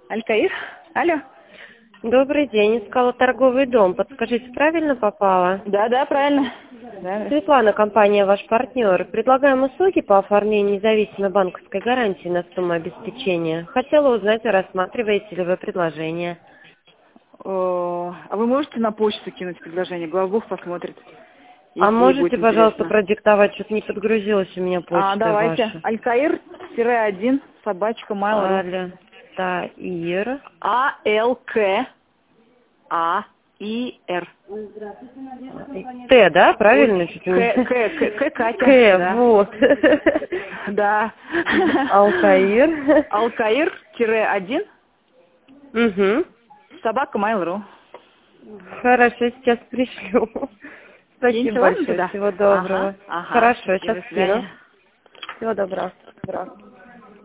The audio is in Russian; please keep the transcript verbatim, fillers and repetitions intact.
Алькаир? Алло. Добрый день, искала торговый дом. Подскажите, правильно попала? Да, да, правильно. Да. Светлана, компания «Ваш партнер». Предлагаем услуги по оформлению независимой банковской гарантии на сумму обеспечения. Хотела узнать, рассматриваете ли вы предложение. О, а вы можете на почту кинуть предложение? Главбух посмотрит. А Если ей будет можете, пожалуйста, интересно. продиктовать? Что-то не подгрузилась у меня почта А, давайте. ваша. Алькаир один собачка mail.ru. Аль-Таир. А Л К А И Р. Т, да? Правильно? Чуть не- К, К, К, К, Катя. К, Да. вот. Да. Алькаир. Алкаир один Угу. собака mail.ru. Хорошо, сейчас пришлю. Киньте, Спасибо ладно большое. тогда? Всего доброго. Ага, ага. Хорошо, Спасибо, сейчас до скину. свидания. Всего доброго. Здравствуйте.